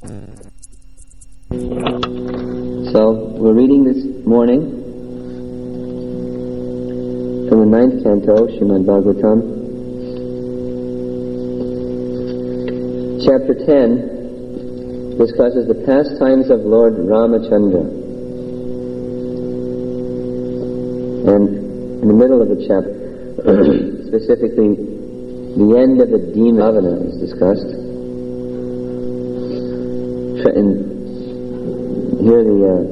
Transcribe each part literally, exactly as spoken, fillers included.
So, we're reading this morning from the ninth canto, Srimad Bhagavatam, chapter ten discusses the pastimes of Lord Ramachandra. And in the middle of the chapter, specifically the end of the demon Ravana is discussed. And here the uh,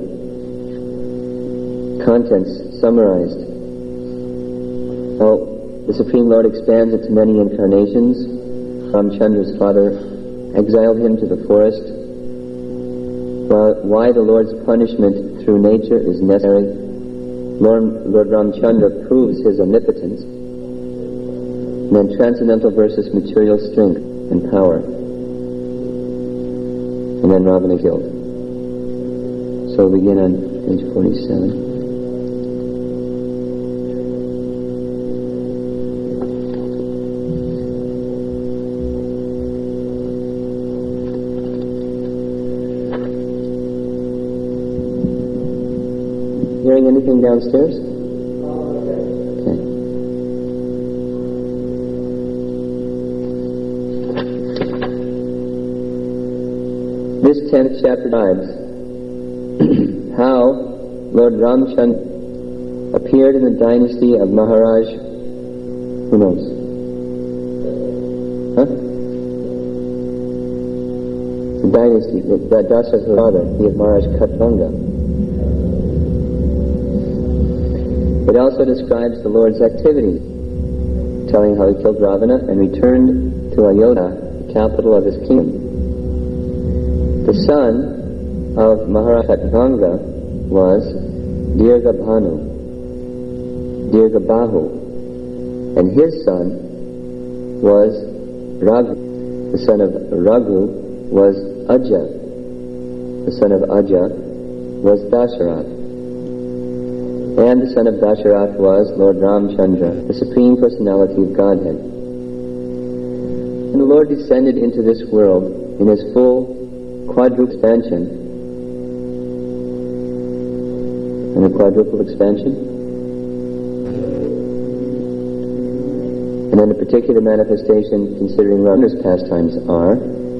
contents summarized. Well, the Supreme Lord expands it to many incarnations. Ramchandra's father exiled him to the forest. Well, why the Lord's punishment through nature is necessary. Lord, Lord Ramchandra proves his omnipotence. And then transcendental versus material strength and power. And then Ravana killed. So we'll begin on page forty-seven. Hearing anything downstairs? Okay. This tenth chapter describes how Lord Ramchandra appeared in the dynasty of Maharaj, who knows? Huh? The dynasty, that Dasharatha's father, the Maharaj Khatvanga. It also describes the Lord's activity, telling how he killed Ravana and returned to Ayodhya, the capital of his kingdom. The son of Maharaj Khatvanga was Dirghabhanu, Dirghabahu, and his son was Raghu. The son of Raghu was Aja. The son of Aja was Dasharath. And the son of Dasharath was Lord Ramchandra, the Supreme Personality of Godhead. And the Lord descended into this world in his full quadruple expansion. And the quadruple expansion. And then the particular manifestation considering Ravana's pastimes are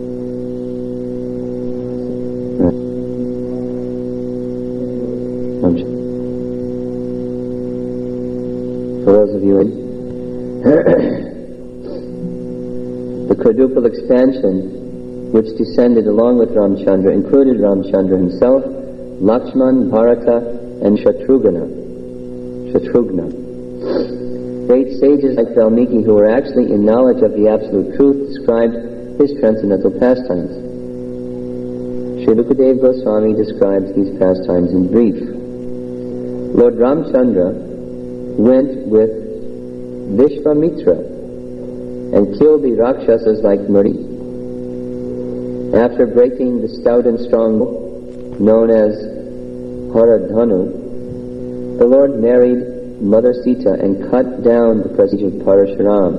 for those of you in the quadruple expansion which descended along with Ramchandra included Ramchandra himself, Lakshman, Bharata, and Shatrughna. Shatrughna. Great sages like Valmiki, who were actually in knowledge of the absolute truth, described his transcendental pastimes. Srila Ukadeva Goswami describes these pastimes in brief. Lord Ramchandra went with Vishvamitra and killed the Rakshasas like Mari. After breaking the stout and strong bow known as Haradhanu, the Lord married Mother Sita and cut down the prestige of Parashuram.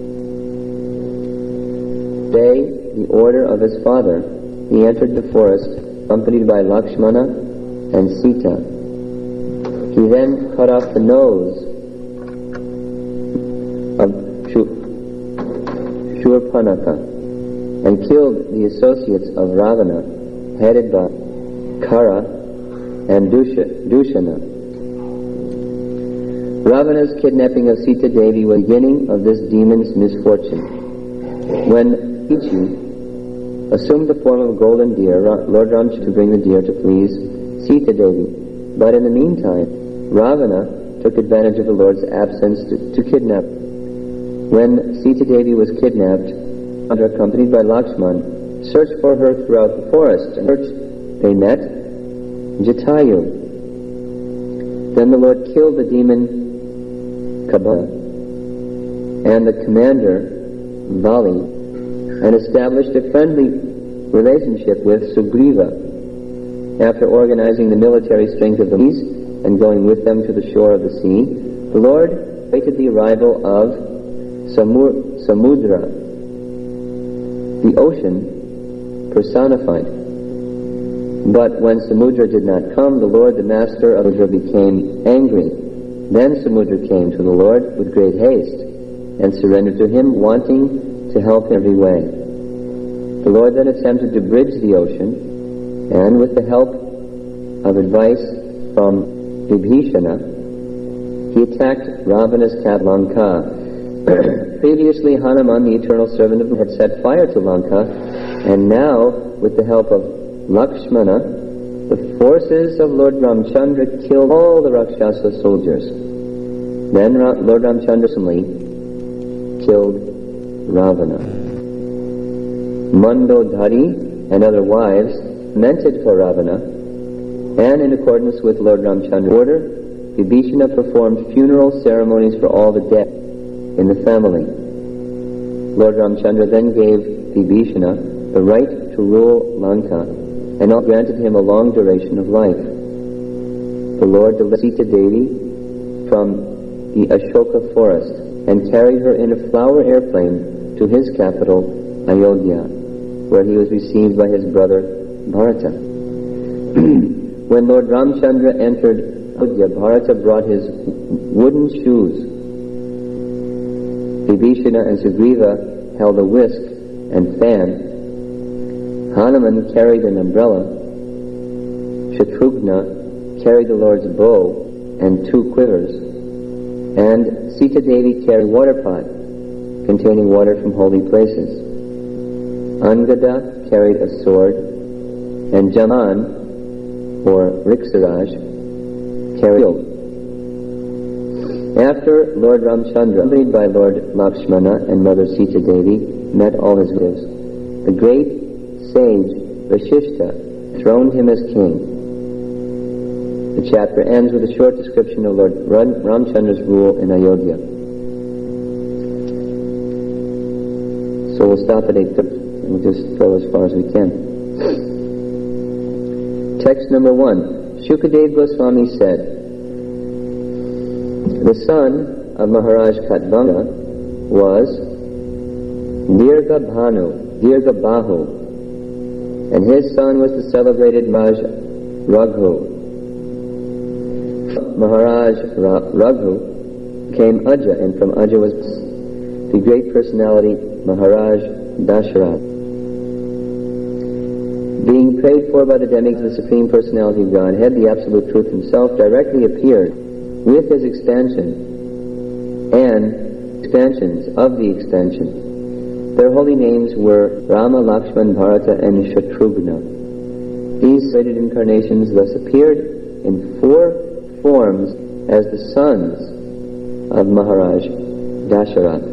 Day, the order of his father, he entered the forest accompanied by Lakshmana and Sita. He then cut off the nose of Shurpanaka and killed the associates of Ravana, headed by Kara and Dushana. Ravana's kidnapping of Sita Devi was the beginning of this demon's misfortune. When Ichi assumed the form of a golden deer, Lord Ramchandra to bring the deer to please Sita Devi. But in the meantime, Ravana took advantage of the Lord's absence to, to kidnap. When Sita Devi was kidnapped, accompanied by Lakshman, searched for her throughout the forest. And they met Jatayu. Then the Lord killed the demon Kabala and the commander Vali and established a friendly relationship with Sugriva. After organizing the military strength of the Medes and going with them to the shore of the sea, the Lord awaited the arrival of Samur- Samudra, the ocean personified. But when Samudra did not come, the Lord, the master of Samudra, became angry. Then Samudra came to the Lord with great haste, and surrendered to him, wanting to help him every way. The Lord then attempted to bridge the ocean, and with the help of advice from Vibhishana, he attacked Ravana's capital Lanka. Previously, Hanuman, the eternal servant of God, had set fire to Lanka, and now, with the help of Lakshmana, the forces of Lord Ramchandra killed all the Rakshasa soldiers. Then Ra- Lord Ramchandra killed Ravana. Mandodhari and other wives lamented for Ravana, and in accordance with Lord Ramchandra's order, Vibhishana performed funeral ceremonies for all the dead in the family. Lord Ramchandra then gave Vibhishana the right to rule Lanka, and also granted him a long duration of life. The Lord delivered Sita Devi from the Ashoka forest and carried her in a flower airplane to his capital, Ayodhya, where he was received by his brother Bharata. When Lord Ramchandra entered Ayodhya, Bharata brought his wooden shoes. Vibhishana and Sugriva held a whisk and fan. Hanuman carried an umbrella. Shatrughna carried the Lord's bow and two quivers. And Sita Devi carried a water pot containing water from holy places. Angada carried a sword, and Jaman, or Riksaraj, carried a shield. After Lord Ramchandra, accompanied by Lord Lakshmana and Mother Sita Devi, met all his relatives, the great sage Vasishtha throned him as king. The chapter ends with a short description of Lord Ramchandra's rule in Ayodhya. So we'll stop at eight thirty and we'll just go as far as we can. Text number one. Shukadev Goswami said, the son of Maharaj Katvanga was Dirgha Bhanu, Dirgha Bahu, and his son was the celebrated Maharaj Raghu. Maharaj Ra- Raghu became Aja, and from Aja was the great personality Maharaj Dasharath. Being prayed for by the demigods, the Supreme Personality of Godhead, the Absolute Truth himself directly appeared with his expansion and expansions of the expansion. Their holy names were Rama, Lakshman, Bharata, and Shatrughna. These cited incarnations thus appeared in four forms as the sons of Maharaj Dasharath.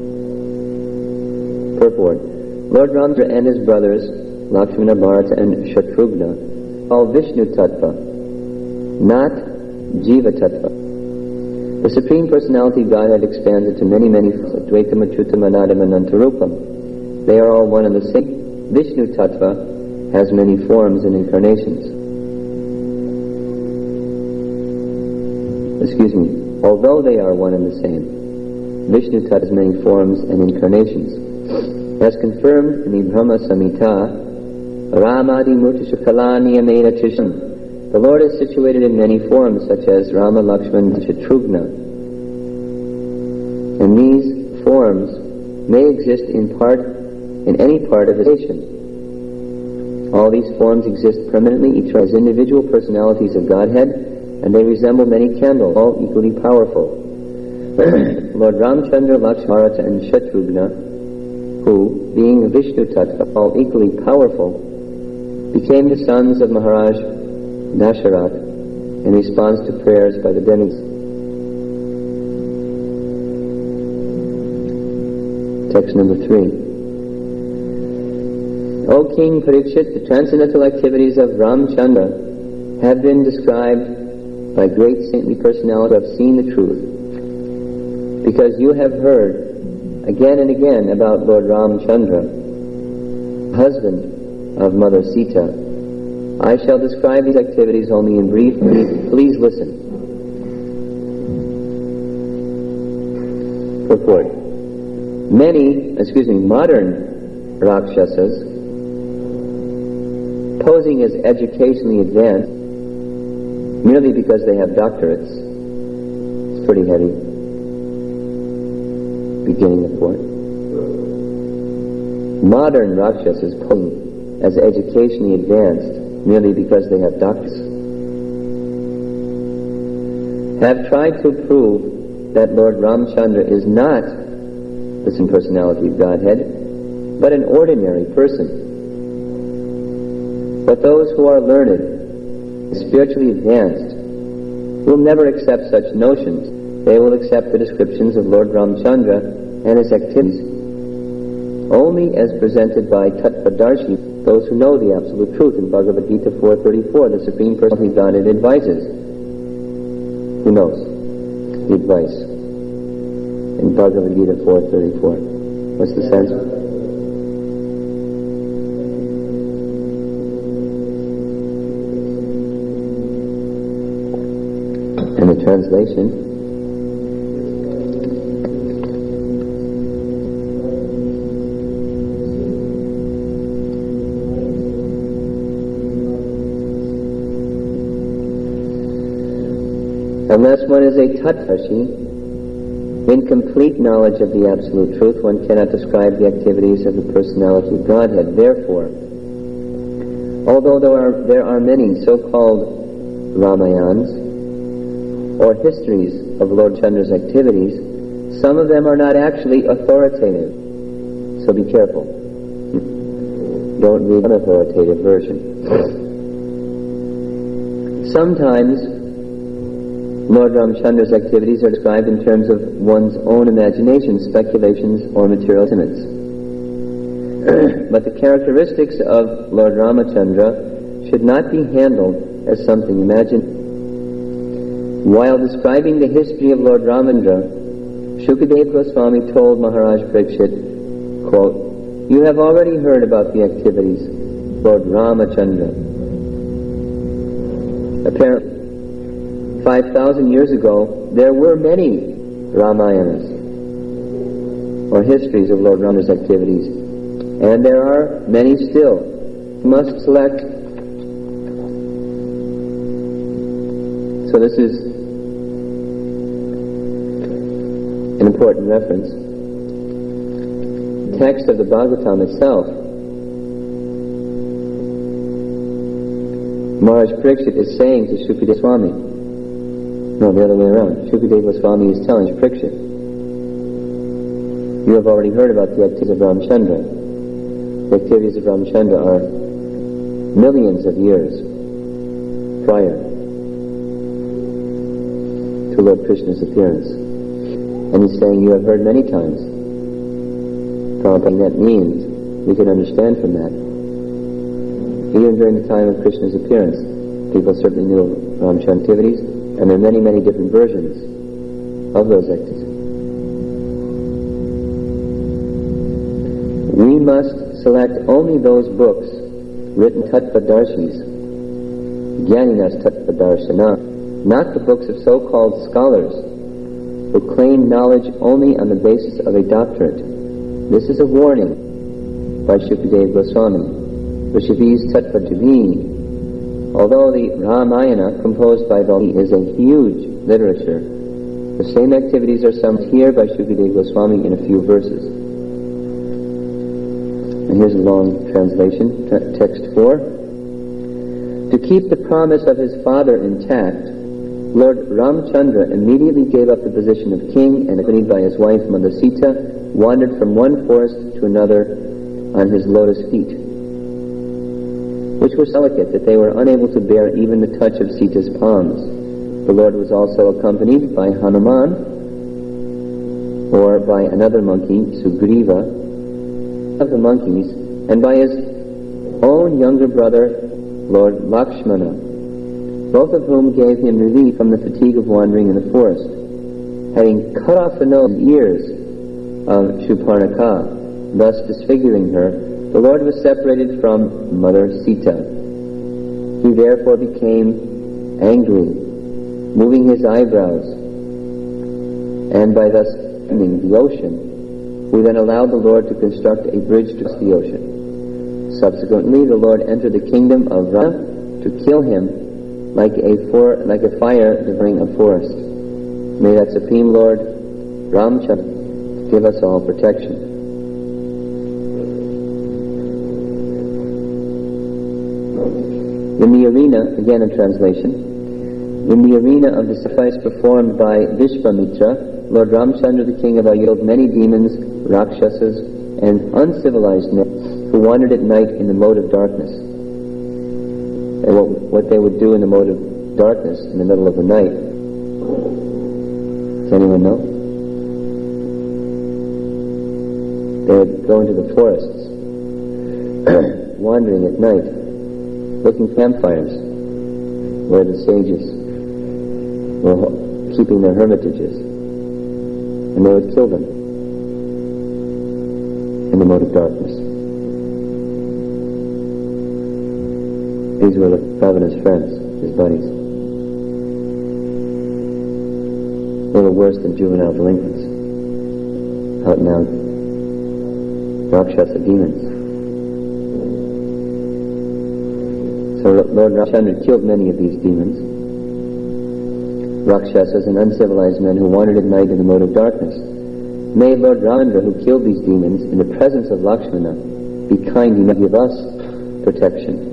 Purport. Lord Ramchandra and his brothers, Lakshmana, Bharata, and Shatrughna, all Vishnu Tattva, not Jiva Tattva. The Supreme Personality of Godhead expands into many, many forms, Advaitam, Achyutam, Anadam, and Antarupam. They are all one and the same. Vishnu Tattva has many forms and incarnations. Excuse me. Although they are one and the same, Vishnu Tattva has many forms and incarnations. As confirmed in the Brahma Samhita, Ramadi Murtishakalani Amena Tisham, the Lord is situated in many forms, such as Rama, Lakshman, and Shatrughna. And these forms may exist in part, in any part of his creation. All these forms exist permanently, each as individual personalities of Godhead, and they resemble many candles, all equally powerful. Lord Ramchandra, Lakshmana, and Shatrughna, who, being Vishnu Tattva, all equally powerful, became the sons of Maharaj Dasharath in response to prayers by the demigods. Text number three. O King Parikshit, the transcendental activities of Ramchandra have been described by great saintly personalities who have seen the truth. Because you have heard again and again about Lord Ramchandra, husband of Mother Sita, I shall describe these activities only in brief. Please listen. Purport. Many, excuse me, modern Rakshasas posing as educationally advanced merely because they have doctorates. It's pretty heavy beginning of point. Modern Rakshasas posing as educationally advanced merely because they have doctorates have tried to prove that Lord Ramchandra is not the Supreme Personality of Godhead, but an ordinary person. But those who are learned, spiritually advanced, will never accept such notions. They will accept the descriptions of Lord Ramchandra and his activities only as presented by Tattvadarshi, those who know the absolute truth. In Bhagavad Gita four thirty-four, the Supreme Personality of Godhead advises. Who knows the advice in Bhagavad Gita four thirty-four? What's the sense? And the translation? Unless one is a Tattvadarshi, in complete knowledge of the absolute truth, one cannot describe the activities of the personality of Godhead. Therefore, although there are, there are many so-called Ramayans, or histories of Lord Chandra's activities, some of them are not actually authoritative. So be careful. Don't read an unauthoritative version. Sometimes Lord Ramchandra's activities are described in terms of one's own imagination, speculations, or material estimates. But the characteristics of Lord Ramachandra should not be handled as something imagined. While describing the history of Lord Ramachandra, Shukadeva Goswami told Maharaj Parikshit, quote, "You have already heard about the activities of Lord Ramachandra." Apparently, five thousand years ago, there were many Ramayanas, or histories of Lord Rama's activities, and there are many still. You must select. So this is an important reference. The text of the Bhagavatam itself, Maharaj Parikshit is saying to Shukadeva Goswami, no, the other way around. Shukadeva Goswami is telling Parikshit, you have already heard about the activities of Ramchandra. The activities of Ramchandra are millions of years prior to Lord Krishna's appearance. And he's saying, you have heard many times. Prabhupada, that means we can understand from that. Even during the time of Krishna's appearance, people certainly knew of Ramchandra activities. And there are many, many different versions of those activities. We must select only those books written Tattvadarshis, Jnaninas Tattvadarshana, not the books of so-called scholars who claim knowledge only on the basis of a doctorate. This is a warning by Shukadeva Goswami. Vrishabhi's Tattvajivini. Although the Ramayana, composed by Valmiki, is a huge literature, the same activities are summed here by Shukadeva Goswami in a few verses. And here's a long translation, t- text four. To keep the promise of his father intact, Lord Ramchandra immediately gave up the position of king and, accompanied by his wife Mother Sita, wandered from one forest to another on his lotus feet, which were so delicate that they were unable to bear even the touch of Sita's palms. The Lord was also accompanied by Hanuman, or by another monkey, Sugriva, of the monkeys, and by his own younger brother, Lord Lakshmana, both of whom gave him relief from the fatigue of wandering in the forest. Having cut off the nose and ears of Shurpanakha, thus disfiguring her, the Lord was separated from Mother Sita. He therefore became angry, moving his eyebrows, and by thus ending the ocean, we then allowed the Lord to construct a bridge to the ocean. Subsequently, the Lord entered the kingdom of Ravana to kill him like a for, like a fire devouring a forest. May that Supreme Lord Ramchandra give us all protection. In the arena, again a translation, in the arena of the sacrifice performed by Vishvamitra, Lord Ramchandra, the king of Ayodhya, many demons, Rakshasas, and uncivilized men who wandered at night in the mode of darkness. And what, what they would do in the mode of darkness in the middle of the night. Does anyone know? They would go into the forests, wandering at night, looking for campfires where the sages were keeping their hermitages, and they would kill them in the mode of darkness. These were Ravana's friends, his buddies. A little worse than juvenile delinquents, out and out Rakshasa demons. So Lord Ramchandra killed many of these demons, Rakshasas and uncivilized men who wandered at night in the mode of darkness. May Lord Ramchandra, who killed these demons in the presence of Lakshmana, be kind enough to give us protection.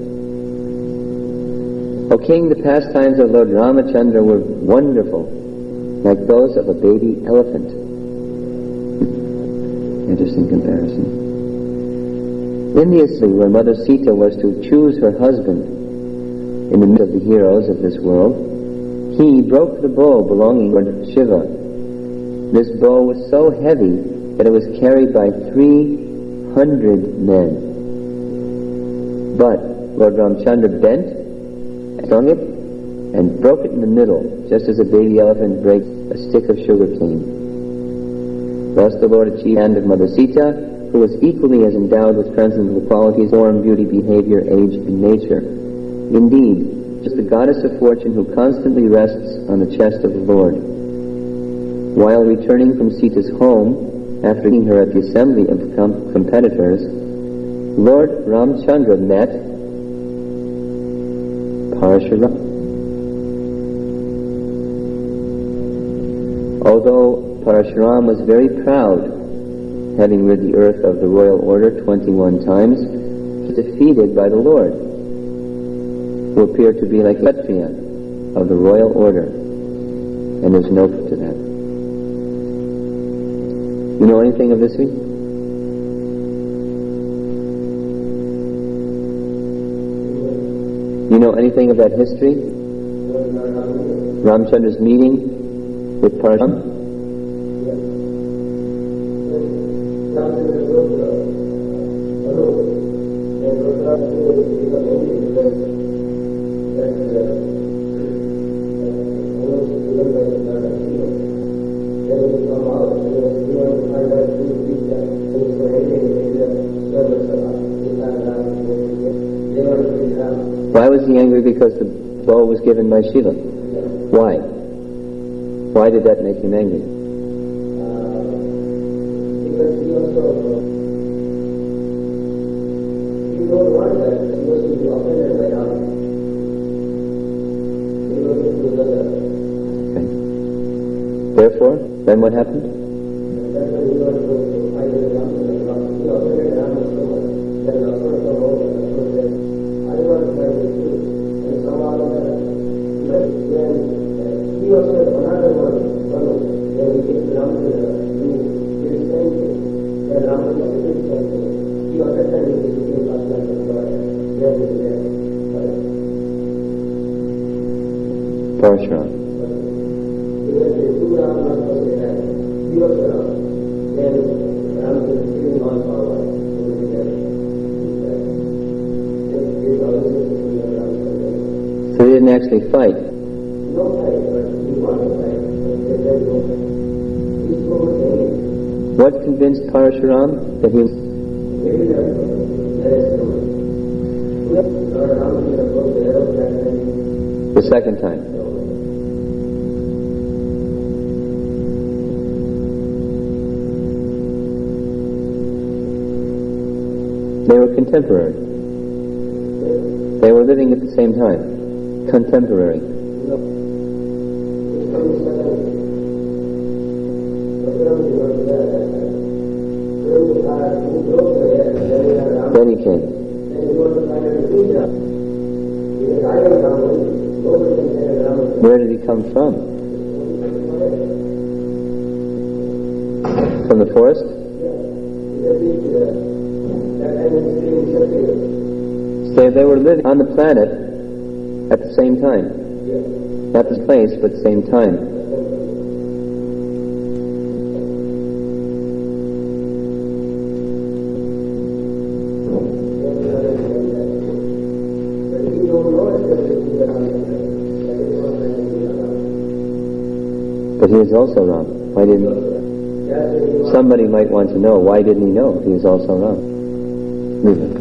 O King, the pastimes of Lord Ramachandra were wonderful, like those of a baby elephant. Interesting comparison. In the assembly where Mother Sita was to choose her husband in the midst of the heroes of this world, he broke the bow belonging to Shiva. This bow was so heavy that it was carried by three hundred men. But Lord Ramchandra bent, strung it, and broke it in the middle, just as a baby elephant breaks a stick of sugar cane. Thus the Lord achieved the hand of Mother Sita, who was equally as endowed with transcendental qualities, form, beauty, behavior, age, and nature. Indeed, just the goddess of fortune who constantly rests on the chest of the Lord. While returning from Sita's home, after meeting her at the assembly of com- competitors, Lord Ramchandra met Parashuram. Although Parashuram was very proud, having rid the earth of the royal order twenty-one times, he was defeated by the Lord, who appeared to be like Kshatriya of the royal order, and there's no proof to that. You know anything of this week? You know anything of that history? Ramchandra's meeting with Parashuram? Why was he angry? Because the bow was given by Shiva. Why? Why did that make him angry? Because he also he don't want that he was to be offended by Rama. He was to do that. Okay. Therefore, then what happened? That's why he was to fight with Rama. He offended Rama so much that Rama came over and said, I want to fight with you. And somehow that when he was another one, one when he came to Rama to the he understands the supreme personality of God. There is there. Parashuram. Because the two Rama's was there. He was Ram. Then Ram is giving all power to the devil. This is always the supreme Ram. So he didn't actually fight? No fight, but he wanted to fight. But there is no fight. He's so much angry. What convinced Parashuram that he was... Maybe there is no The second time. They were contemporary. They were living at the same time, contemporary. Then he came. Where did he come from? From the forest? So they were living on the planet at the same time. Not this place, but same time. But he was also wrong. Why didn't he? Somebody might want to know, why didn't he know if he was also wrong? Leave it.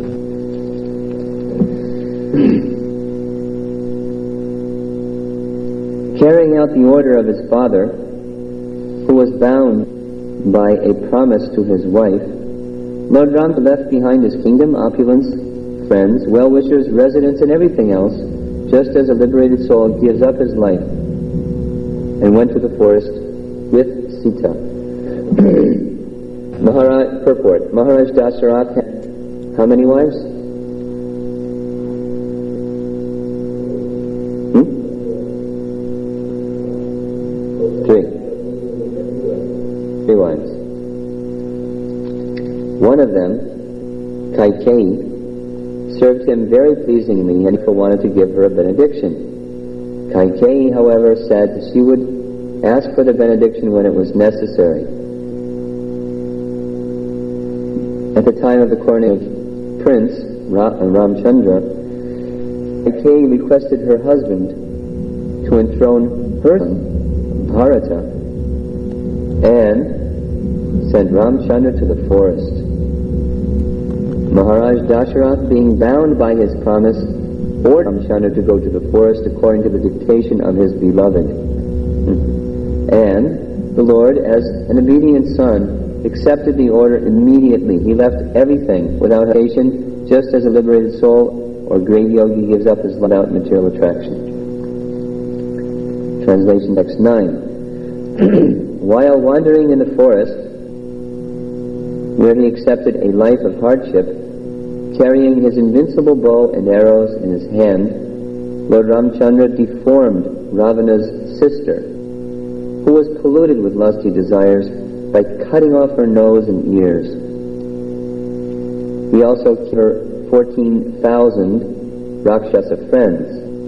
Carrying out the order of his father, who was bound by a promise to his wife, Lord Ram left behind his kingdom, opulence, friends, well-wishers, residence, and everything else, just as a liberated soul gives up his life, and went to the forest with Sita. Maharaj, purport, Maharaj Dasarath had how many wives? Hmm? Three. Three wives. One of them, Kaikeyi, served him very pleasingly and he wanted to give her a benediction. Kaikeyi, however, said that she would ask for the benediction when it was necessary. At the time of the coronation of Prince Ra- Ramchandra, Kaikeyi requested her husband to enthrone her son, Bharata, and sent Ramchandra to the forest. Maharaj Dasarath, being bound by his promise, ordered Ramchandra to go to the forest according to the dictation of his beloved. And the Lord, as an obedient son, accepted the order immediately. He left everything without hesitation, just as a liberated soul or great yogi gives up his without material attraction. Translation text nine. While wandering in the forest, where he accepted a life of hardship, carrying his invincible bow and arrows in his hand, Lord Ramchandra deformed Ravana's sister, who was polluted with lusty desires, by cutting off her nose and ears. He also killed her fourteen thousand Rakshasa friends,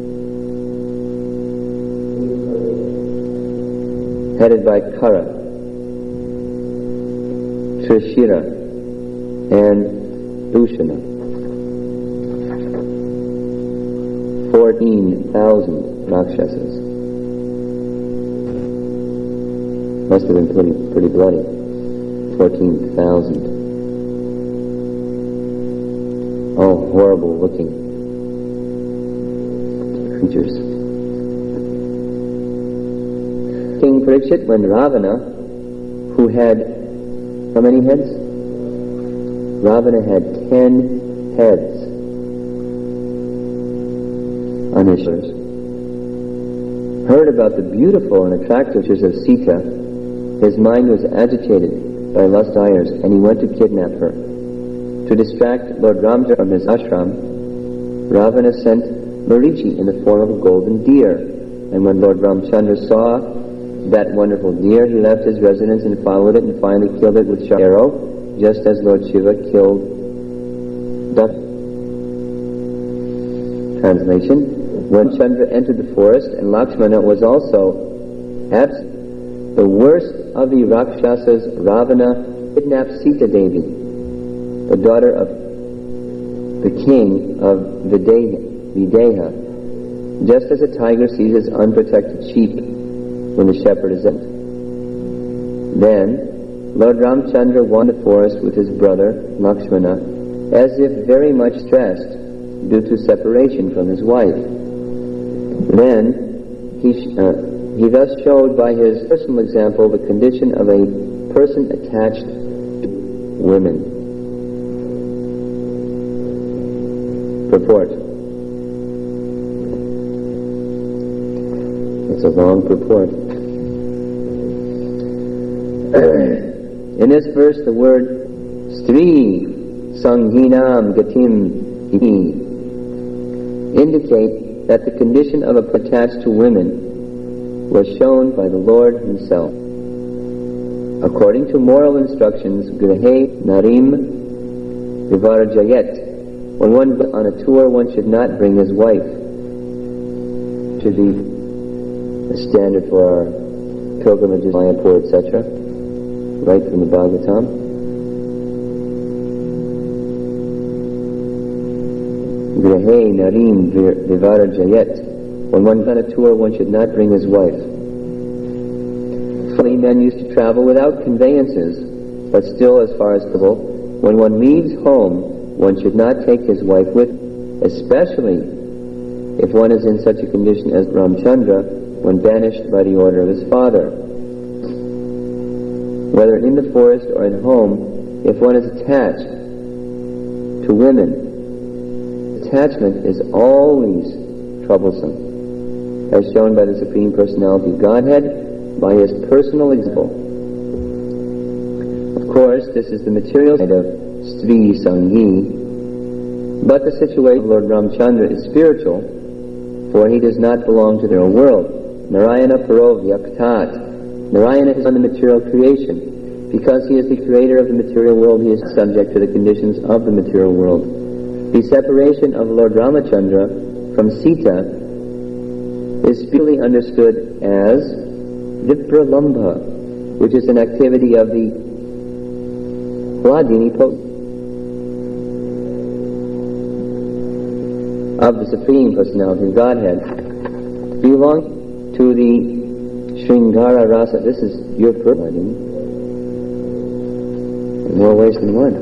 headed by Kara, Trishira, and Dushana. Fourteen thousand Rakshasas. Must have been pretty, pretty bloody. Fourteen thousand. Oh, horrible looking creatures. King Parikshit, when Ravana, who had how many heads? Ravana had ten heads on his shoulders, heard about the beautiful and attractive features of Sita. His mind was agitated by lust desires, and he went to kidnap her. To distract Lord Ramchandra from his ashram, Ravana sent Marichi in the form of a golden deer. And when Lord Ramchandra saw that wonderful deer, he left his residence and followed it and finally killed it with a sharp arrow, just as Lord Shiva killed Daksha. Translation. When Chandra entered the forest and Lakshmana was also absent, the worst of the Rakshasas, Ravana, kidnapped Sita Devi, the daughter of the king of Videha, Videha, just as a tiger seizes unprotected sheep when the shepherd is in. Then, Lord Ramchandra wandered the forest with his brother, Lakshmana, as if very much stressed due to separation from his wife. Then, he... Uh, He thus showed by his personal example the condition of a person attached to women. Purport. It's a long purport. In this verse, the word Stri Sanghinam Gatim Iti indicate that the condition of a attached to women was shown by the Lord Himself. According to moral instructions, Grahe Narim Vivarjayet, when one goes on a tour, one should not bring his wife. Should be a standard for our pilgrimages, Mayapur, et cetera, right from the Bhagavatam. Grahe Narim Vivarjayet, when one goes on a tour, one should not bring his wife. Formerly, men used to travel without conveyances, but still, as far as possible, when one leaves home, one should not take his wife with, especially if one is in such a condition as Ramchandra when banished by the order of his father. Whether in the forest or at home, if one is attached to women, attachment is always troublesome, as shown by the Supreme Personality of Godhead by His personal example. Of course, this is the material side of Stri Sangi, but the situation of Lord Ramchandra is spiritual, for he does not belong to their world. Narayana Parovyakhtat. Narayana is on the material creation. Because he is the creator of the material world, he is subject to the conditions of the material world. The separation of Lord Ramachandra from Sita is spiritually understood as Vipralambha, which is an activity of the Hladini potency of the Supreme Personality of Godhead, belong to the Sringara Rasa. This is your first Hladini, in more ways than one.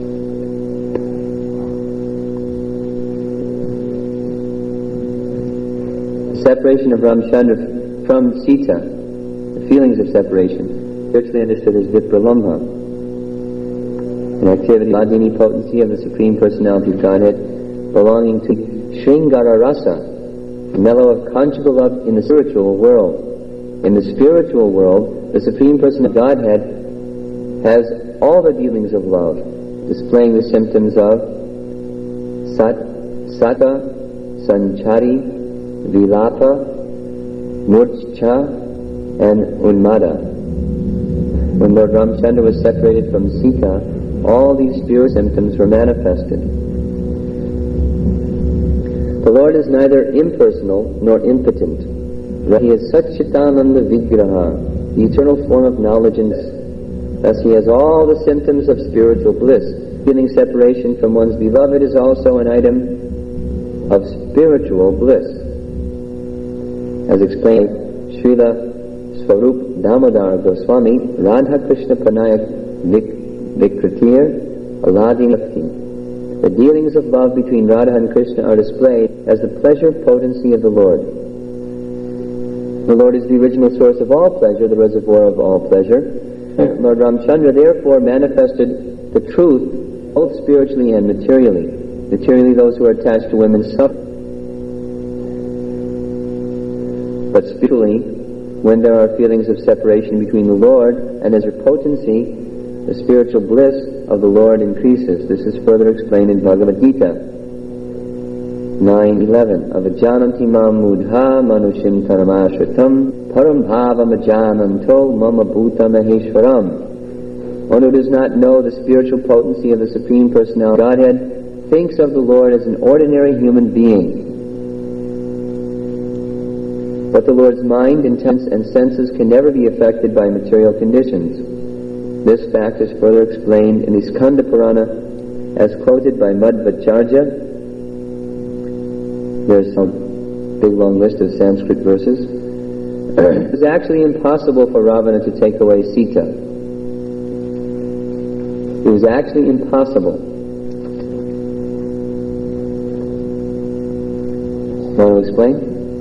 Separation of Ramchandra from Sita, the feelings of separation, spiritually understood as Vipralambha, an activity, Hladini potency of the Supreme Personality of Godhead, belonging to Sringara Rasa, mellow of conjugal love in the spiritual world. In the spiritual world, the Supreme Person of Godhead has all the dealings of love, displaying the symptoms of Sat, Sata, Sanchari, Vilapa, Murcha, and Unmada. When Lord Ramchandra was separated from Sita, all these spiritual symptoms were manifested. The Lord is neither impersonal nor impotent. He is Satchitananda Vigraha, the eternal form of knowledge and bliss. Thus he has all the symptoms of spiritual bliss. Feeling separation from one's beloved is also an item of spiritual bliss. As explained, Srila Swarup Damodar Goswami, Radha Krishna Panayak Vikritir Aladin. The dealings of love between Radha and Krishna are displayed as the pleasure potency of the Lord. The Lord is the original source of all pleasure, the reservoir of all pleasure. Lord Ramchandra therefore manifested the truth both spiritually and materially. Materially, those who are attached to women suffer. But spiritually, when there are feelings of separation between the Lord and His potency, the spiritual bliss of the Lord increases. This is further explained in Bhagavad Gita nine eleven. Avajananti mam mudha manushim taramashritam param bhavam ajananto mama bhuta maheshwaram. One who does not know the spiritual potency of the Supreme Personality of Godhead thinks of the Lord as an ordinary human being. But the Lord's mind, intent, and senses can never be affected by material conditions. This fact is further explained in the Skanda Purana as quoted by Madhvacharya. There's a big long list of Sanskrit verses. It was actually impossible for Ravana to take away Sita. It was actually impossible. Want to explain?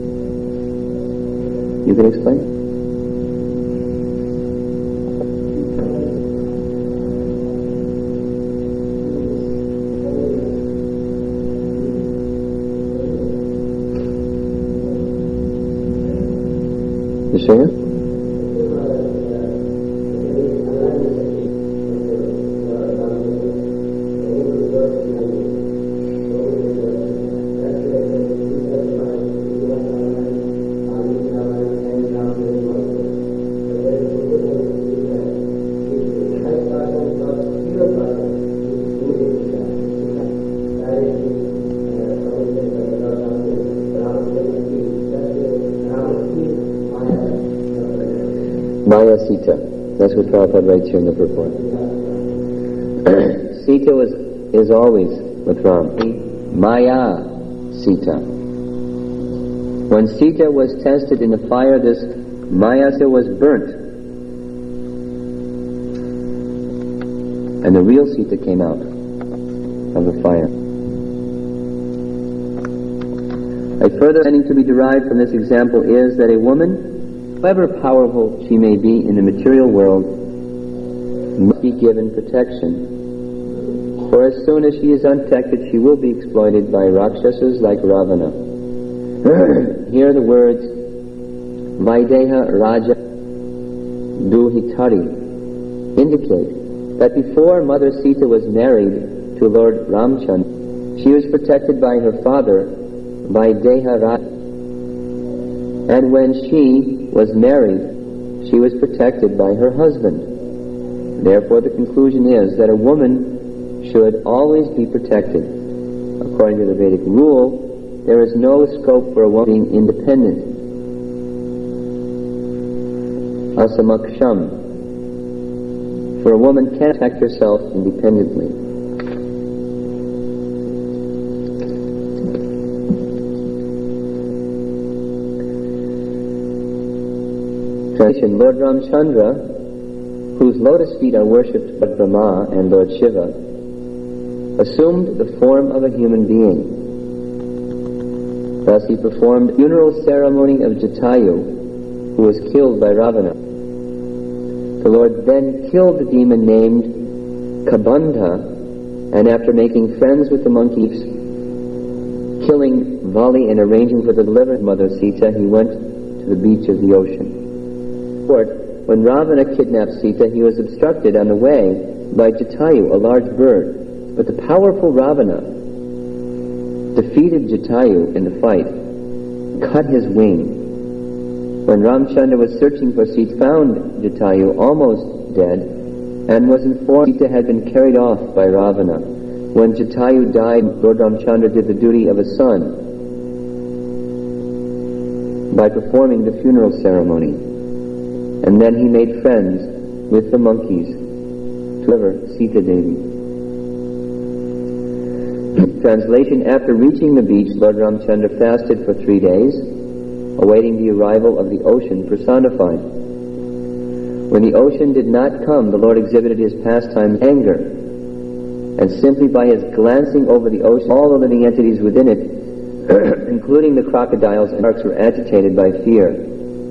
You can explain? Vishaya? Maya Sita. That's what Prabhupada writes here in the purport. Sita was, is always with Ram. Maya Sita. When Sita was tested in the fire, this Maya Sita was burnt. And the real Sita came out of the fire. A further meaning to be derived from this example is that a woman, however powerful she may be in the material world, must be given protection. For as soon as she is unprotected, she will be exploited by Rakshasas like Ravana. Here the words Vaideha Raja Duhitari indicate that before Mother Sita was married to Lord Ramchandra, she was protected by her father, Vaideha Raja. And when she was married, she was protected by her husband. Therefore, the conclusion is that a woman should always be protected. According to the Vedic rule, there is no scope for a woman being independent. Asamaksham. For a woman can protect herself independently. Lord Ramchandra, whose lotus feet are worshipped by Brahma and Lord Shiva, assumed the form of a human being. Thus he performed the funeral ceremony of Jatayu, who was killed by Ravana. The Lord then killed the demon named Kabandha, and after making friends with the monkeys, killing Vali and arranging for the deliverance of Mother Sita, he went to the beach of the ocean. When Ravana kidnapped Sita, he was obstructed on the way by Jatayu, a large bird. But the powerful Ravana defeated Jatayu in the fight, cut his wing. When Ramchandra was searching for Sita, found Jatayu almost dead, and was informed Sita had been carried off by Ravana. When Jatayu died, Lord Ramchandra did the duty of a son by performing the funeral ceremony. And then he made friends with the monkeys to deliver Sita Devi. Translation: after reaching the beach, Lord Ramchandra fasted for three days, awaiting the arrival of the ocean personified. When the ocean did not come, the Lord exhibited his pastime anger, and simply by his glancing over the ocean, all the living entities within it, including the crocodiles and sharks, were agitated by fear.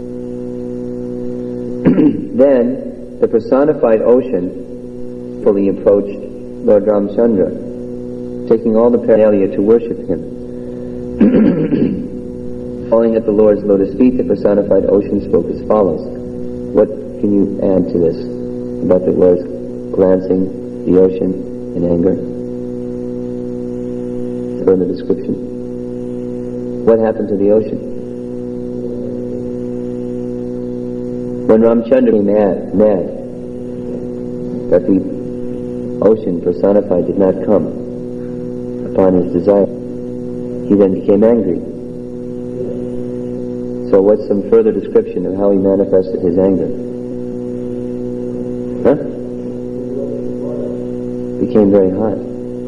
Then the personified ocean fully approached Lord Ramchandra, taking all the paraphernalia to worship him. Falling at the Lord's lotus feet, the personified ocean spoke as follows. What can you add to this about the Lord's glancing the ocean in anger? Further description. What happened to the ocean? When Ramchandra became mad, mad that the ocean personified did not come upon his desire, he then became angry. So what's some further description of how he manifested his anger? Huh? Became very hot.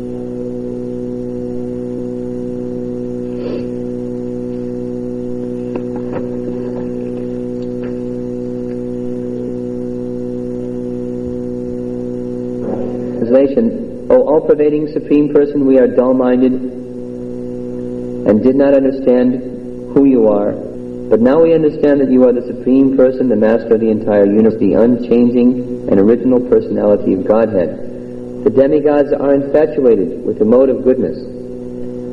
O all-pervading Supreme Person, we are dull-minded and did not understand who you are, but now we understand that you are the Supreme Person, the Master of the entire universe, the unchanging and original personality of Godhead. The demigods are infatuated with the mode of goodness,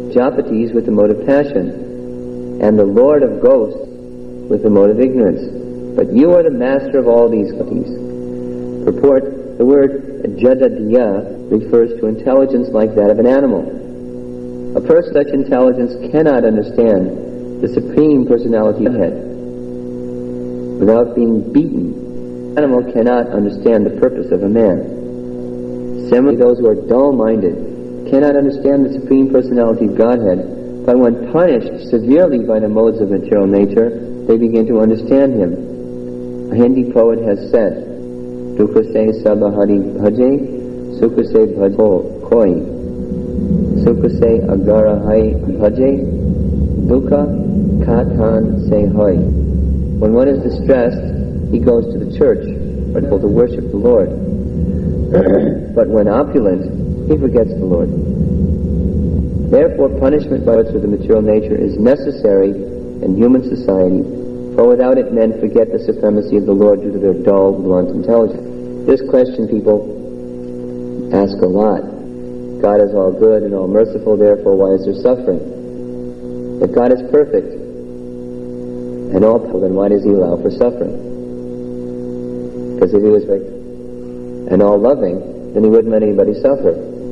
Japatis with the mode of passion, and the Lord of Ghosts with the mode of ignorance. But you are the master of all these qualities. Purport, the word jadadiya refers to intelligence like that of an animal. A person of such intelligence cannot understand the Supreme Personality of Godhead without being beaten. An animal cannot understand the purpose of a man. Similarly, those who are dull-minded cannot understand the Supreme Personality of Godhead, but when punished severely by the modes of material nature, they begin to understand Him. A Hindi poet has said, Dukha se sabahari bhaje, sukha se bhajo koi, sukha se agara hai bhaje, dukha katan se hoy. When one is distressed, he goes to the church or to worship the Lord. But when opulent, he forgets the Lord. Therefore, punishment by words of the material nature is necessary in human society, for without it men forget the supremacy of the Lord due to their dull, blunt intelligence. This question people ask a lot. God is all good and all merciful, therefore why is there suffering? If God is perfect and all powerful, then why does He allow for suffering? Because if He was perfect and all loving, then He wouldn't let anybody suffer.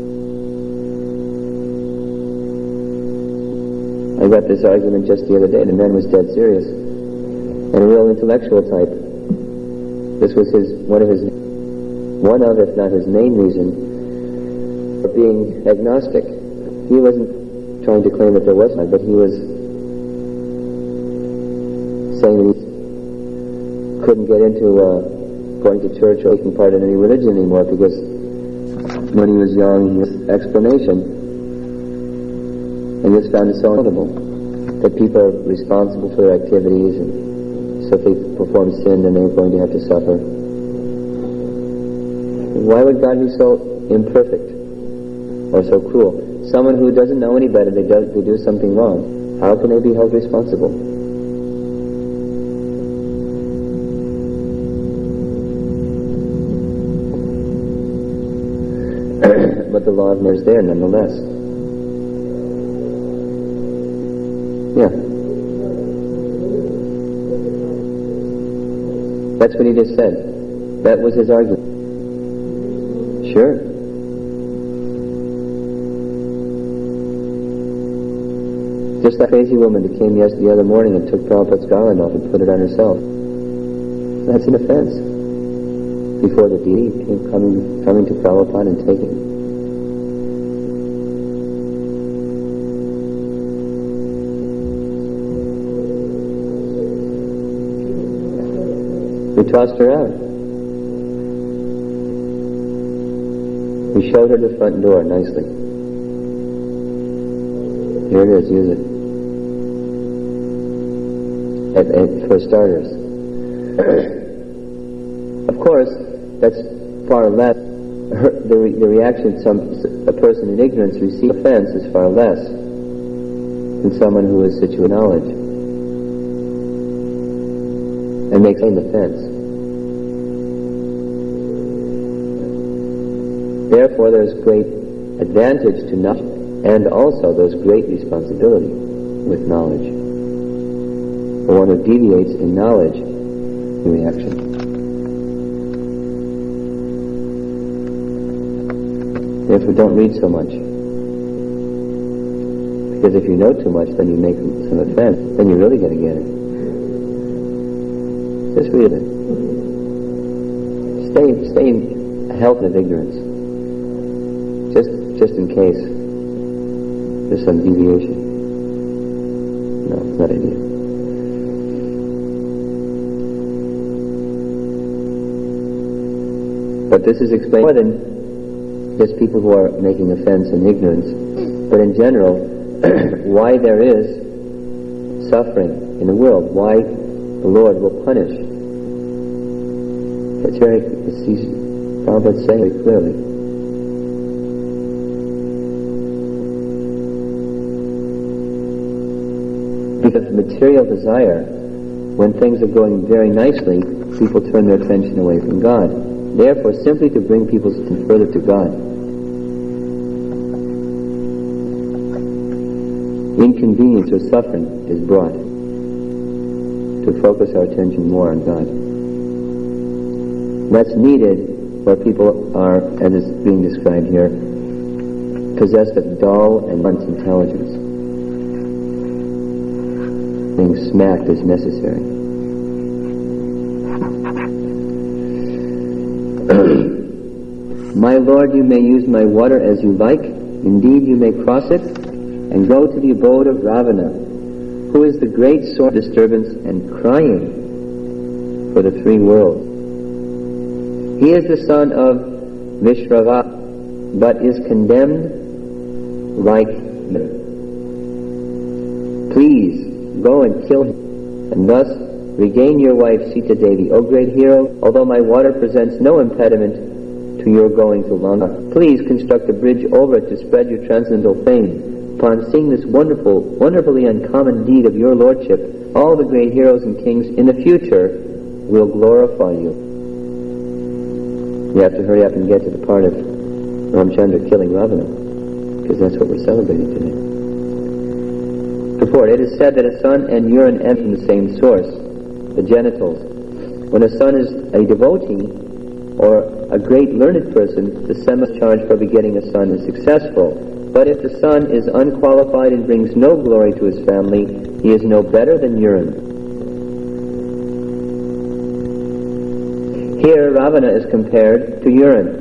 I got this argument just the other day, and the man was dead serious. And a real intellectual type. This was his one of his one of, if not his main reason for being agnostic. He wasn't trying to claim that there was none, but he was saying that he couldn't get into uh, going to church or taking part in any religion anymore because when he was young, he had an explanation. And just found it so notable that people are responsible for their activities, and so if they perform sin, then they're going to have to suffer. Why would God be so imperfect or so cruel? Someone who doesn't know any better, they do, they do something wrong. How can they be held responsible? But the law of nature is there nonetheless. Yeah. That's what he just said. That was his argument. Sure. Just that crazy woman that came yesterday the other morning and took Prabhupada's garland off and put it on herself. That's an offense. Before the deity came coming, coming to Prabhupada and taking it. We tossed her out. We showed her the front door nicely. Here it is, use it. At, at, for starters. Of course, that's far less. Her, the, re, the reaction some a person in ignorance receives offense is far less than someone who is situated in knowledge and makes an offense. Therefore, there's great advantage to knowledge, and also there's great responsibility with knowledge. For one who deviates in knowledge, the reaction. Therefore, don't read so much. Because if you know too much, then you make some offense. Then you're really going to get it. Just read it. Stay, stay in a health of ignorance. Just, just in case there's some deviation. No, it's not ideal. But this is explained more than just people who are making offense in ignorance, but in general, why there is suffering in the world, why the Lord will punish. It's very, it's easy. Prabhupada saying it clearly. Because material desire, when things are going very nicely, people turn their attention away from God. Therefore, simply to bring people further to God, inconvenience or suffering is brought to focus our attention more on God. That's needed where people are, as is being described here, possessed of dull and blunt intelligence. Being smacked is necessary. My Lord, you may use my water as you like. Indeed, you may cross it and go to the abode of Ravana, who is the great source of disturbance and crying for the three worlds. He is the son of Vishrava, but is condemned like him. Please go and kill him, and thus regain your wife Sita Devi. O great hero, although my water presents no impediment to your going to Lanka, please construct a bridge over it to spread your transcendental fame. Upon seeing this wonderful, wonderfully uncommon deed of your lordship, all the great heroes and kings in the future will glorify you. You have to hurry up and get to the part of Ramchandra killing Ravana, because that's what we're celebrating today. Purport: it is said that a son and urine enter from the same source, the genitals. When a son is a devotee or a great learned person, the sema charge for begetting a son is successful. But if the son is unqualified and brings no glory to his family, he is no better than urine. Here, Ravana is compared to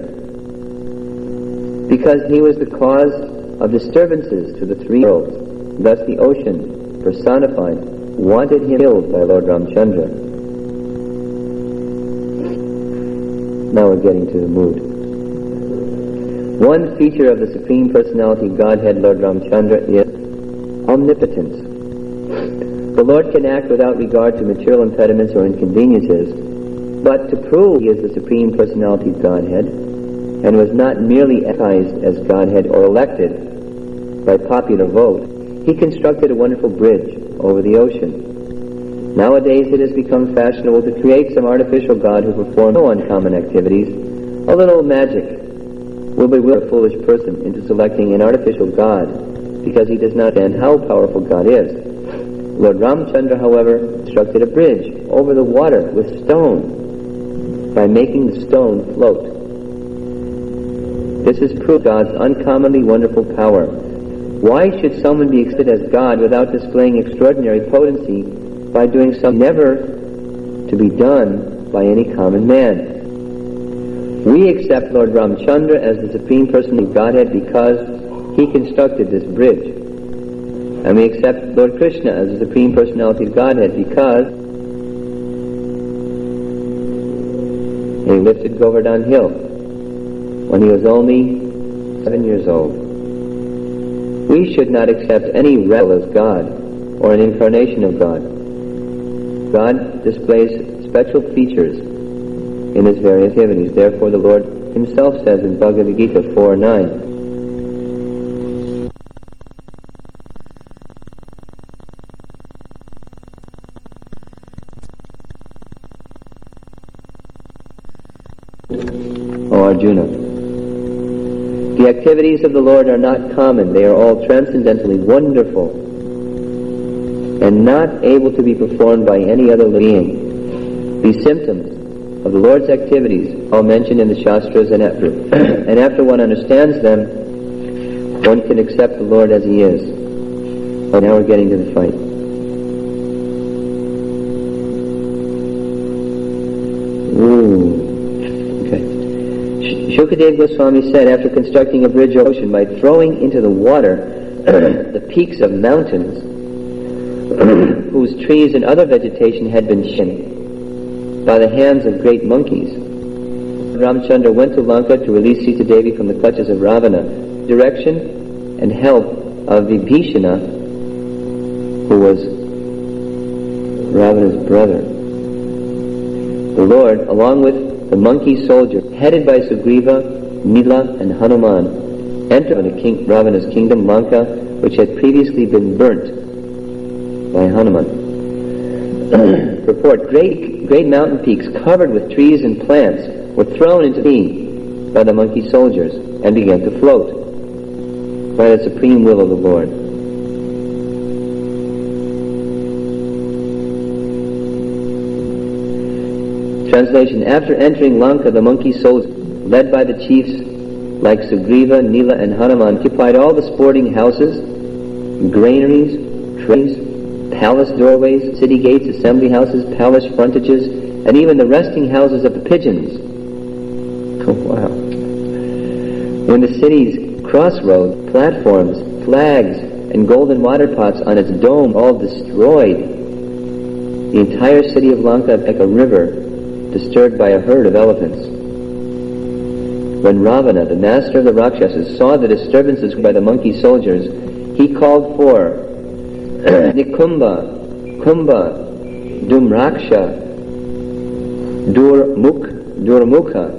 urine, because he was the cause of disturbances to the three worlds. Thus the ocean, personified, wanted him killed by Lord Ramchandra. Now we're getting to the mood. One feature of the Supreme Personality Godhead, Lord Ramchandra, is omnipotence. The Lord can act without regard to material impediments or inconveniences, but to prove he is the Supreme Personality Godhead, and was not merely baptized as Godhead or elected by popular vote, he constructed a wonderful bridge over the ocean. Nowadays it has become fashionable to create some artificial God who performs no uncommon activities. A little magic will bewilder a foolish person into selecting an artificial God because he does not understand how powerful God is. Lord Ramchandra, however, constructed a bridge over the water with stone by making the stone float. This is proof of God's uncommonly wonderful power. Why should someone be accepted as God without displaying extraordinary potency by doing something never to be done by any common man? We accept Lord Ramchandra as the Supreme Person of Godhead because he constructed this bridge. And we accept Lord Krishna as the Supreme Personality of Godhead because he lifted Govardhan Hill when he was only seven years old. We should not accept any rebel as God or an incarnation of God. God displays special features in his various activities. Therefore the Lord himself says in Bhagavad Gita four nine, O Arjuna, the activities of the Lord are not common. They are all transcendentally wonderful and not able to be performed by any other being. These symptoms of the Lord's activities are mentioned in the Shastras, and after, and after one understands them, one can accept the Lord as he is. But now we're getting to the fight. Ooh. Okay. Shukadeva Goswami said, after constructing a bridge over the ocean by throwing into the water the peaks of mountains whose trees and other vegetation had been shaken by the hands of great monkeys, Ramchandra went to Lanka to release Sita Devi from the clutches of Ravana, direction and help of Vibhishana, who was Ravana's brother. The Lord, along with the monkey soldiers, headed by Sugriva, Nila, and Hanuman, entered the king, Ravana's kingdom, Lanka, which had previously been burnt by Hanuman. Purport: great great mountain peaks covered with trees and plants were thrown into the sea by the monkey soldiers and began to float by the supreme will of the Lord. Translation. After entering Lanka, the monkey soldiers, led by the chiefs like Sugriva, Nila, and Hanuman, occupied all the sporting houses, granaries, trees, palace doorways, city gates, assembly houses, palace frontages, and even the resting houses of the pigeons. Oh, wow. When the city's crossroads, platforms, flags, and golden water pots on its dome all destroyed, the entire city of Lanka like a river disturbed by a herd of elephants. When Ravana, the master of the Rakshasas, saw the disturbances by the monkey soldiers, he called for Nikumba, Kumbha, Dumraksha, Durmuk, Durmukha,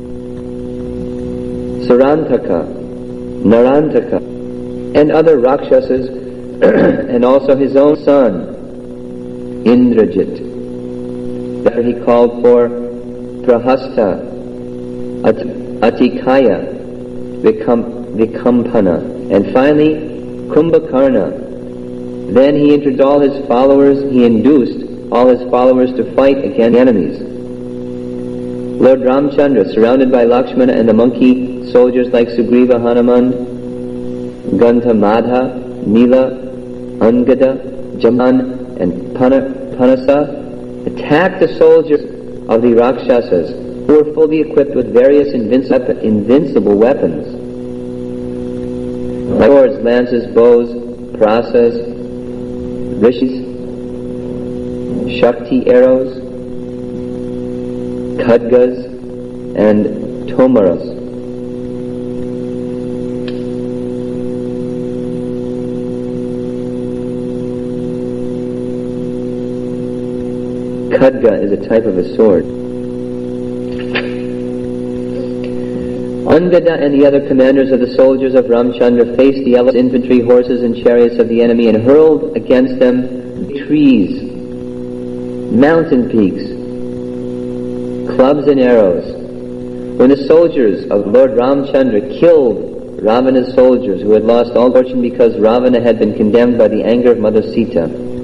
Sarantaka, Narantaka, and other Rakshasas, and also his own son, Indrajit. There he called for Prahasta, At- Atikaya, Vikam- Vikampana, and finally Kumbhakarna. Then he introduced all his followers, he induced all his followers to fight against enemies. Lord Ramchandra, surrounded by Lakshmana and the monkey soldiers like Sugriva, Hanuman, Ganthamadha, Nila, Angada, Jaman, and Pana- Panasa, attacked the soldiers of the Rakshasas, who were fully equipped with various invinci- invincible weapons, like swords, lances, bows, prasas, rishis, shakti arrows, khadgas, and tomaras. Khadga is a type of a sword. Angada and the other commanders of the soldiers of Ramchandra faced the elephants, infantry, horses, and chariots of the enemy and hurled against them trees, mountain peaks, clubs and arrows. When the soldiers of Lord Ramchandra killed Ravana's soldiers, who had lost all fortune because Ravana had been condemned by the anger of Mother Sita,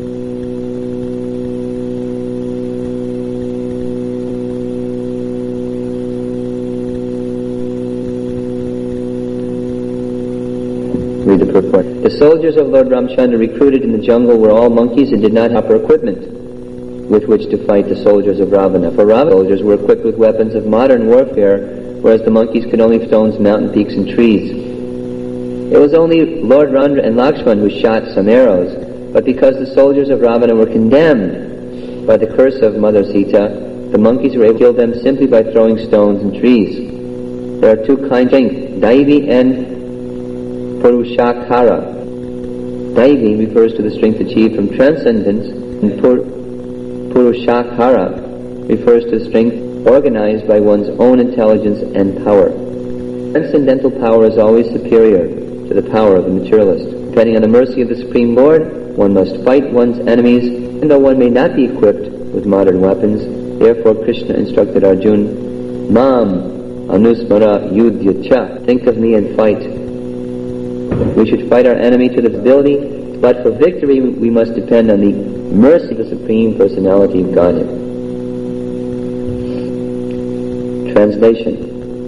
read the purport. The soldiers of Lord Ramchandra recruited in the jungle were all monkeys and did not have proper equipment with which to fight the soldiers of Ravana. For Ravana's soldiers were equipped with weapons of modern warfare, whereas the monkeys could only stones, mountain peaks, and trees. It was only Lord Randra and Lakshman who shot some arrows, but because the soldiers of Ravana were condemned by the curse of Mother Sita, the monkeys were able to kill them simply by throwing stones and trees. There are two kinds of strength, Daivi and Purushakara. Daivi refers to the strength achieved from transcendence, and Pur- Purushakara refers to the strength organized by one's own intelligence and power. Transcendental power is always superior to the power of the materialist. Depending on the mercy of the Supreme Lord, one must fight one's enemies, even though one may not be equipped with modern weapons. Therefore Krishna instructed Arjuna, Mam Anusmara Yudhyacha, think of me and fight. We should fight our enemy to the ability, but for victory we must depend on the mercy of the Supreme Personality of Godhead. Translation.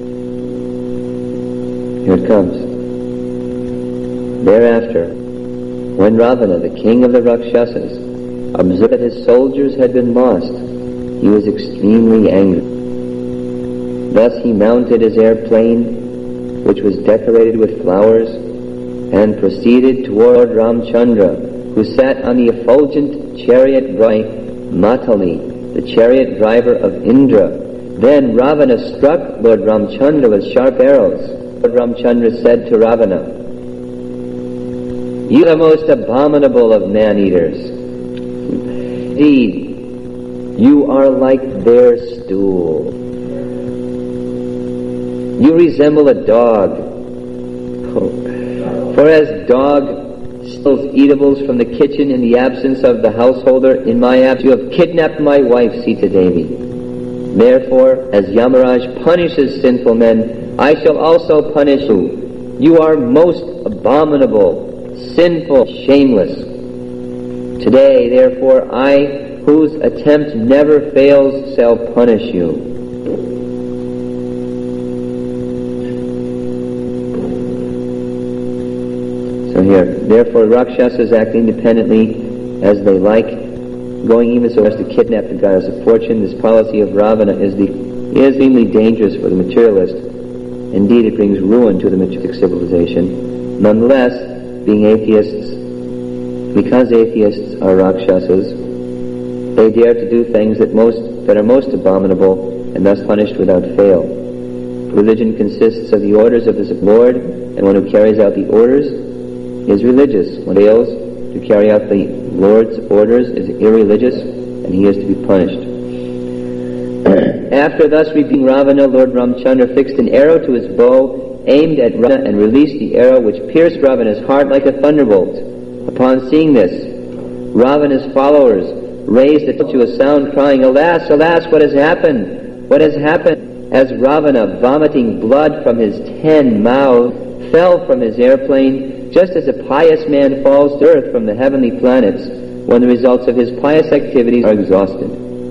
Here it comes. Thereafter, when Ravana, the king of the Rakshasas, observed that his soldiers had been lost, he was extremely angry. Thus he mounted his airplane, which was decorated with flowers, and proceeded toward Ramchandra, who sat on the effulgent chariot by Matali, the chariot driver of Indra. Then Ravana struck Lord Ramchandra with sharp arrows. Lord Ramchandra said to Ravana, "You are the most abominable of man-eaters. Indeed, you are like their stool. You resemble a dog. For as dog steals eatables from the kitchen in the absence of the householder, in my absence you have kidnapped my wife Sita Devi. Therefore, as Yamaraj punishes sinful men, I shall also punish you. You are most abominable, sinful, shameless. Today, therefore, I, whose attempt never fails shall punish you. So here, therefore Rakshasas act independently as they like, going even so as to kidnap the goddess of fortune. This policy of Ravana is the is extremely dangerous for the materialist. Indeed, it brings ruin to the materialistic civilization. Nonetheless, being atheists, because atheists are Rakshasas, they dare to do things that most that are most abominable and thus punished without fail. Religion consists of the orders of the Lord, and one who carries out the orders is religious. One who fails to carry out the Lord's orders is irreligious, and he is to be punished. After thus rebuking Ravana, Lord Ramchandra fixed an arrow to his bow, aimed at Ravana, and released the arrow, which pierced Ravana's heart like a thunderbolt. Upon seeing this, Ravana's followers raised a tumultuous sound, crying, "Alas, alas, what has happened? What has happened?" As Ravana, vomiting blood from his ten mouths, fell from his airplane, just as a pious man falls to earth from the heavenly planets when the results of his pious activities are exhausted.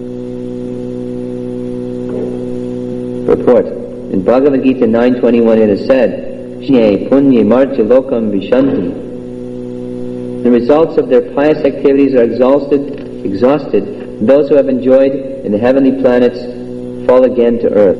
Report. In Bhagavad Gita nine twenty-one it is said, "Shne punye marja lokam vishanti." The results of their pious activities are exhausted, exhausted. Those who have enjoyed in the heavenly planets fall again to earth.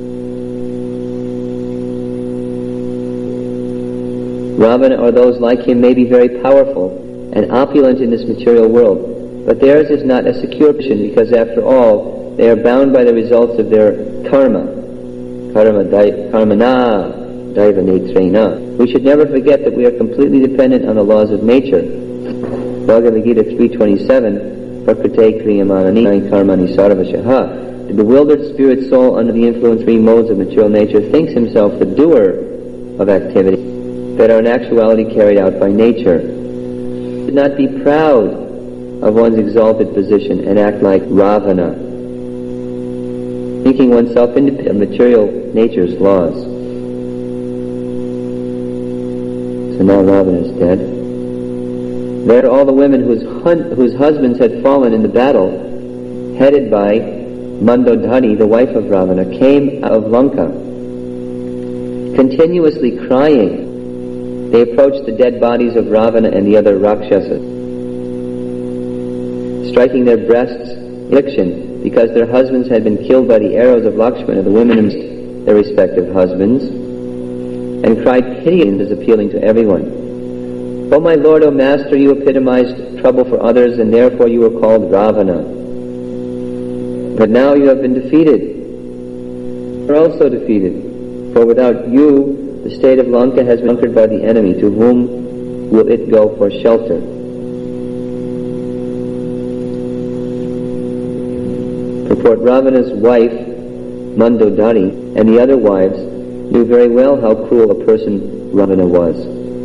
Ravana or those like him may be very powerful and opulent in this material world, but theirs is not a secure position, because after all, they are bound by the results of their karma. Karma dai, karmana daiva netrena. We should never forget that we are completely dependent on the laws of nature. Bhagavad Gita three twenty-seven, Prakrite kriyamanani karmani sarvashaha. The bewildered spirit soul under the influence of three modes of material nature thinks himself the doer of activity that are in actuality carried out by nature. Do not be proud of one's exalted position and act like Ravana, thinking oneself independent of material nature's laws. So now Ravana is dead. There are all the women whose, hun- whose husbands had fallen in the battle, headed by Mandodari, the wife of Ravana, came out of Lanka, continuously crying. They approached the dead bodies of Ravana and the other Rakshasas, striking their breasts in affliction because their husbands had been killed by the arrows of Lakshmana. The women embraced their respective husbands and cried pityingly, as appealing to everyone. "O my Lord, O Master, you epitomized trouble for others, and therefore you were called Ravana. But now you have been defeated. You are also defeated, for without you, the state of Lanka has been conquered by the enemy. To whom will it go for shelter?" Purport. Ravana's wife, Mandodari, and the other wives knew very well how cruel a person Ravana was.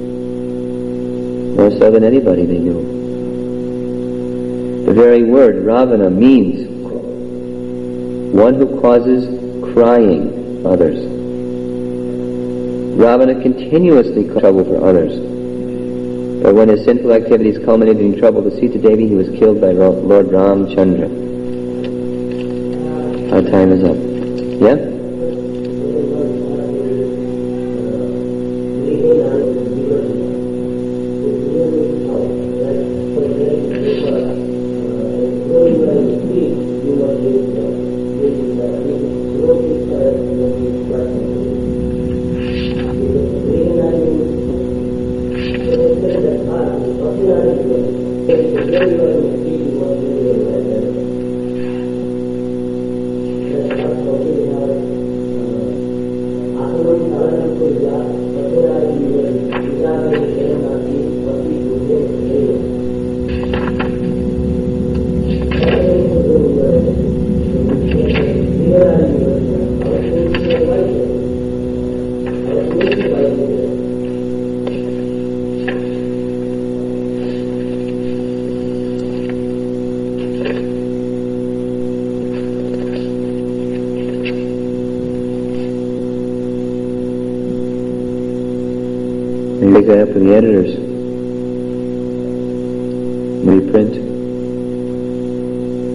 More so than anybody they knew. The very word Ravana means one who causes crying others. Ravana continuously caused trouble for others. But when his sinful activities culminated in trouble to Sita Devi, he was killed by Lord Ramchandra. Our time is up. Yeah? Take that up for the editors. Reprint.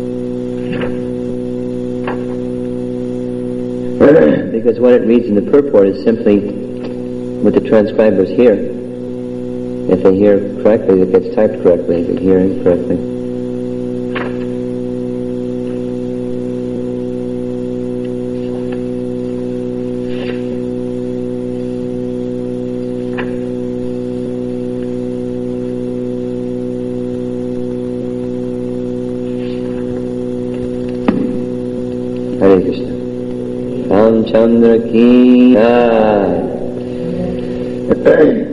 because what it reads in the purport is simply what the transcribers hear. If they hear correctly, it gets typed correctly. If they hear incorrectly. Hare Krishna. Ramchandra ki jai.